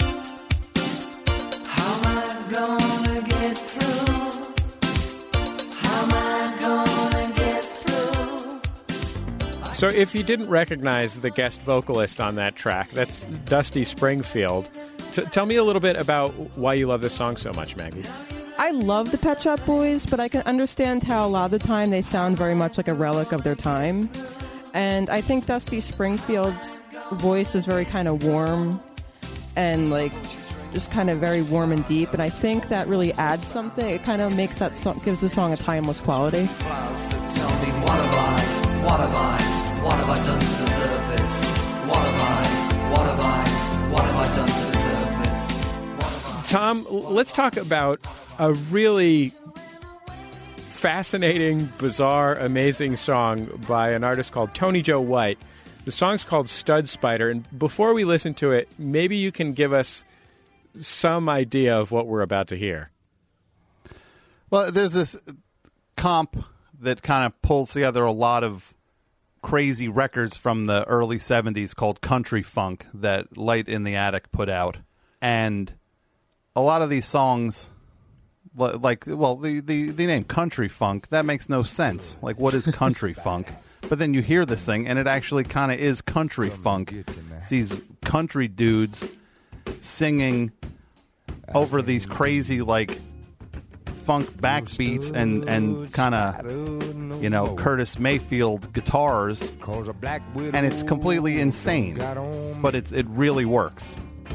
How am I gonna get through? How am I gonna get through? So if you didn't recognize the guest vocalist on that track, that's Dusty Springfield. T- tell me a little bit about why you love this song so much, Maggie. I love the Pet Shop Boys, but I can understand how a lot of the time they sound very much like a relic of their time. And I think Dusty Springfield's voice is very kind of warm and like just kind of very warm and deep. And I think that really adds something. It kind of makes that song, gives the song a timeless quality. Tell me, what have I, what have I, what have I done to deserve this? What have I, what have I, what have I done to deserve this? Tom, let's talk about a really fascinating, bizarre, amazing song by an artist called Tony Joe White. The song's called Stud Spider, and before we listen to it, maybe you can give us some idea of what we're about to hear. Well, there's this comp that kind of pulls together a lot of crazy records from the early seventies called Country Funk that Light in the Attic put out. And a lot of these songs, like, well, the, the, the name Country Funk, that makes no sense. Like, what is country funk? But then you hear this thing, and it actually kind of is country funk. It's these country dudes singing over these crazy, like, funk backbeats and, and kind of, you know, Curtis Mayfield guitars. And it's completely insane. But it's it really works.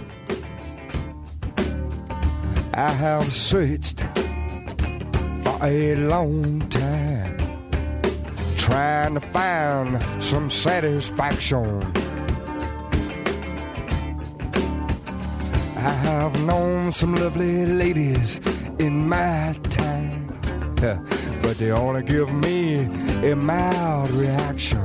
I have searched for a long time, trying to find some satisfaction. I have known some lovely ladies in my time, but they only give me a mild reaction.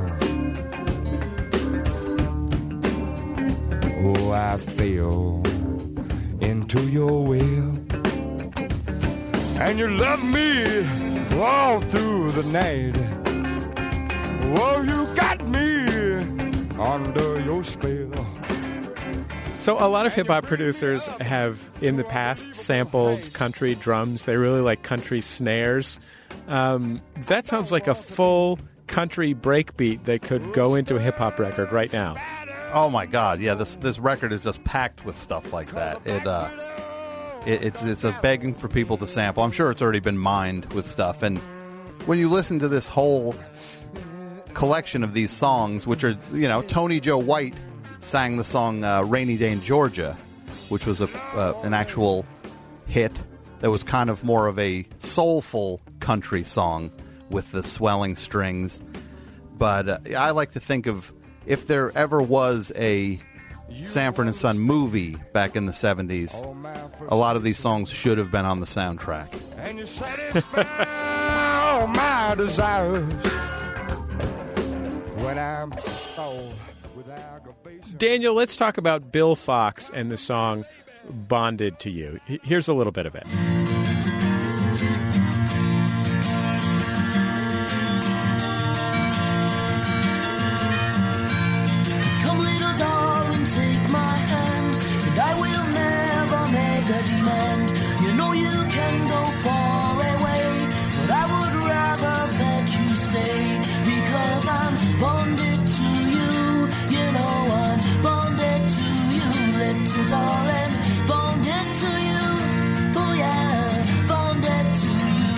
Oh, I fell into your will, and you love me all through the night. Oh, you got me under your spell. So a lot of hip-hop producers have, in the past, sampled country drums. They really like country snares. Um, that sounds like a full country breakbeat that could go into a hip-hop record right now. Oh, my God. Yeah, this this record is just packed with stuff like that. It uh, it, it's, it's a begging for people to sample. I'm sure it's already been mined with stuff. And when you listen to this whole collection of these songs, which are, you know, Tony Joe White sang the song uh, Rainy Day in Georgia, which was a uh, an actual hit that was kind of more of a soulful country song with the swelling strings. But uh, I like to think of, if there ever was a Sanford and Son movie back in the seventies, a lot of these songs should have been on the soundtrack. And you satisfy all my desires when I'm stoned with aggravation. Daniel, let's talk about Bill Fox and the song Bonded to You. Here's a little bit of it. Come, little darling, take my hand, and I will never make a demand. You know you can go far away, but I would rather that you stay, because I'm bonded to you. You know I'm bonded to you, little darling, bonded to you. Oh yeah, bonded to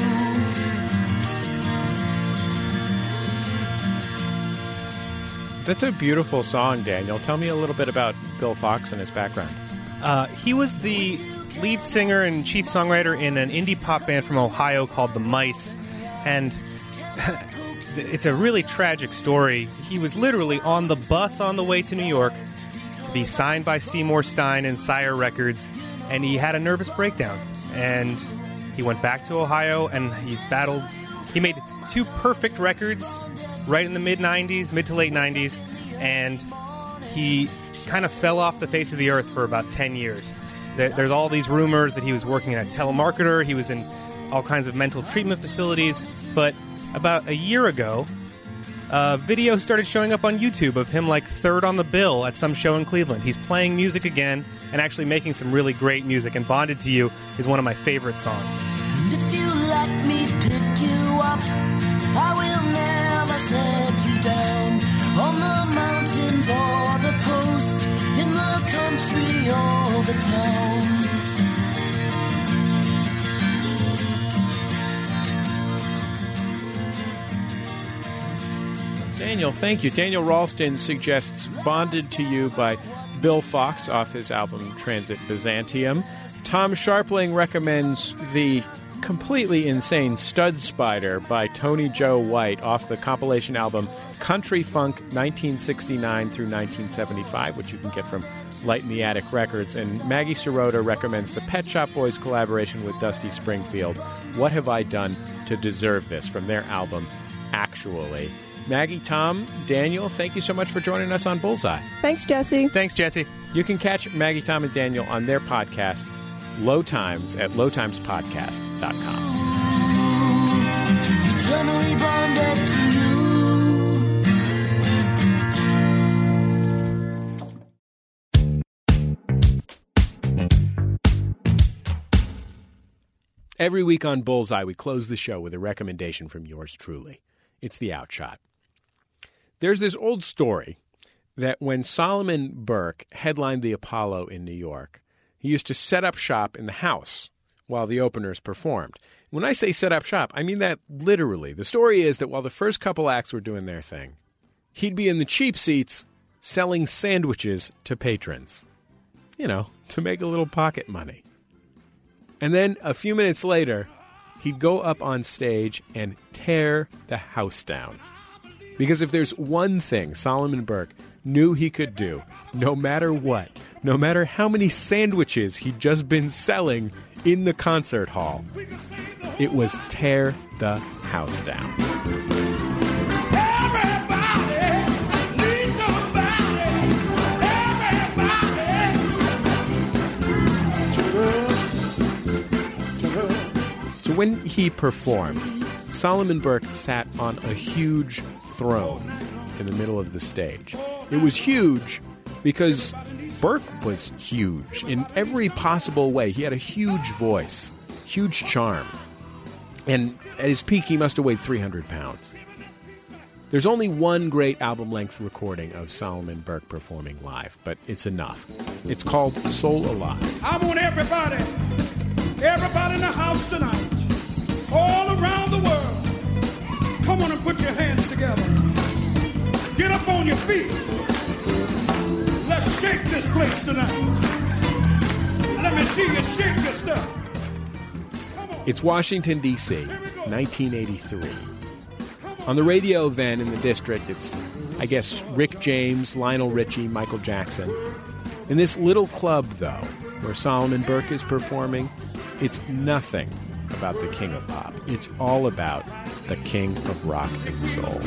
you. That's a beautiful song, Daniel. Tell me a little bit about Bill Fox and his background. Uh, he was the lead singer and chief songwriter in an indie pop band from Ohio called The Mice. And it's a really tragic story. He was literally on the bus on the way to New York to be signed by Seymour Stein and Sire Records, and he had a nervous breakdown. And he went back to Ohio, and he's battled. He made two perfect records right in the mid-nineties, mid to late nineties, and he kind of fell off the face of the earth for about ten years. There's all these rumors that he was working as a telemarketer, he was in all kinds of mental treatment facilities, but about a year ago, a video started showing up on YouTube of him like third on the bill at some show in Cleveland. He's playing music again and actually making some really great music, and Bonded to You is one of my favorite songs. If you let me pick you up, I will never set you down. On the mountains or the coast, in the country or the town. Daniel, thank you. Daniel Ralston suggests Bonded to You by Bill Fox off his album Transit Byzantium. Tom Sharpling recommends the completely insane Stud Spider by Tony Joe White off the compilation album Country Funk nineteen sixty-nine through nineteen seventy-five, which you can get from Light in the Attic Records. And Maggie Sirota recommends the Pet Shop Boys collaboration with Dusty Springfield, What Have I Done to Deserve This, from their album Actually. Maggie, Tom, Daniel, thank you so much for joining us on Bullseye. Thanks, Jesse. Thanks, Jesse. You can catch Maggie, Tom, and Daniel on their podcast, Low Times, at low times podcast dot com. Eternally bonded to you. Every week on Bullseye, we close the show with a recommendation from yours truly. It's The Outshot. There's this old story that when Solomon Burke headlined the Apollo in New York, he used to set up shop in the house while the openers performed. When I say set up shop, I mean that literally. The story is that while the first couple acts were doing their thing, he'd be in the cheap seats selling sandwiches to patrons. You know, to make a little pocket money. And then a few minutes later, he'd go up on stage and tear the house down. Because if there's one thing Solomon Burke knew he could do, no matter what, no matter how many sandwiches he'd just been selling in the concert hall, it was tear the house down. So when he performed, Solomon Burke sat on a huge throne in the middle of the stage. It was huge because Burke was huge in every possible way. He had a huge voice, huge charm. And at his peak, he must have weighed three hundred pounds. There's only one great album-length recording of Solomon Burke performing live, but it's enough. It's called Soul Alive. I want everybody, everybody in the house tonight, all around the world, come on and put your hands together. Get up on your feet. Let's shake this place tonight. Let me see you shake your stuff. It's Washington, D C, nineteen eighty-three. On the radio then in the district, it's, I guess, Rick James, Lionel Richie, Michael Jackson. In this little club, though, where Solomon Burke is performing, it's nothing about the king of pop. It's all about the king of rock and soul.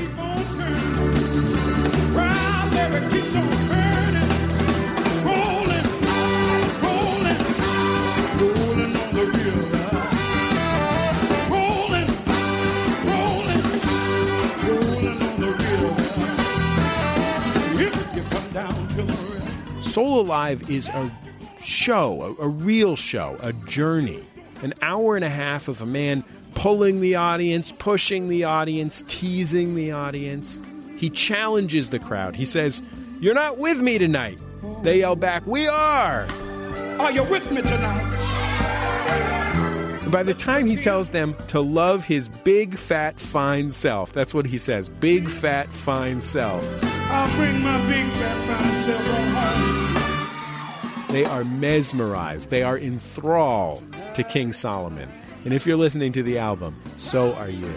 Soul Alive is a show, a, a real show, a journey. An hour and a half of a man pulling the audience, pushing the audience, teasing the audience. He challenges the crowd. He says, "You're not with me tonight." They yell back, "We are." Are you with me tonight? And by the time he tells them to love his big, fat, fine self, that's what he says, big, fat, fine self. I'll bring my big, fat, fine self on home. They are mesmerized. They are enthralled to King Solomon. And if you're listening to the album, so are you.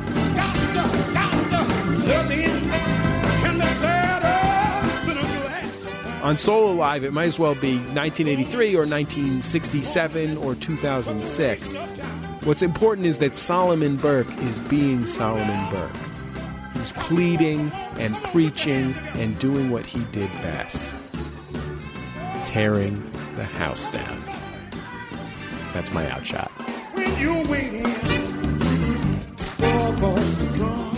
On Soul Alive, it might as well be nineteen eighty-three or nineteen sixty-seven or two thousand six. What's important is that Solomon Burke is being Solomon Burke. He's pleading and preaching and doing what he did best. Tearing the house down. That's my outshot. When you're waiting for a voice to come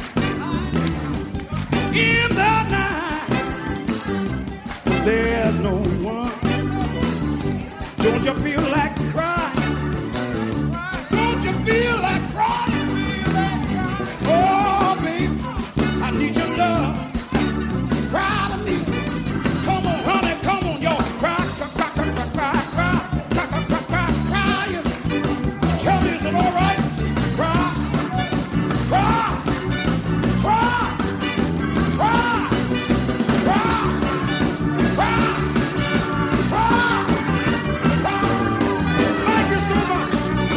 in the night, there's no one. Don't you feel like crying? Don't you feel like crying? Oh, baby, I need your love. Cry to me. Come on, honey, come on, y'all. Cry, cry, cry, cry, cry, cry, cry, cry, cry, cry, crying. Tell me, is it all right? Cry, cry, cry, cry, cry, cry, cry, cry. Thank you so much.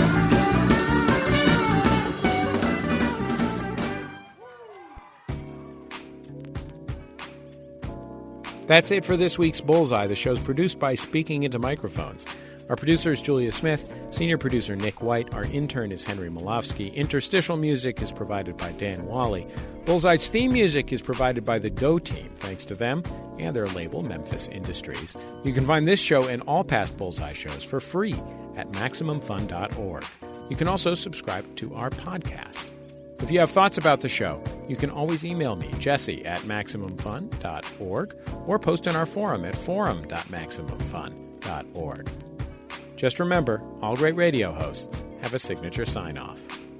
That's it for this week's Bullseye. The show's produced by Speaking Into Microphones. Our producer is Julia Smith, senior producer Nick White, our intern is Henry Malofsky, interstitial music is provided by Dan Wally, Bullseye's theme music is provided by the Go Team, thanks to them and their label, Memphis Industries. You can find this show and all past Bullseye shows for free at Maximum Fun dot org. You can also subscribe to our podcast. If you have thoughts about the show, you can always email me, Jesse at Maximum Fun dot org, or post on our forum at forum dot Maximum Fun dot org. Just remember, all great radio hosts have a signature sign-off.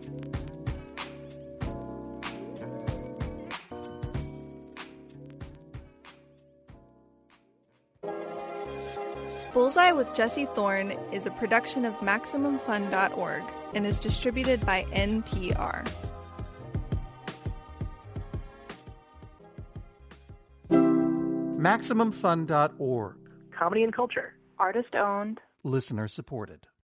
Bullseye with Jesse Thorne is a production of Maximum Fun dot org and is distributed by N P R. Maximum Fun dot org. Comedy and culture. Artist owned. Listener supported.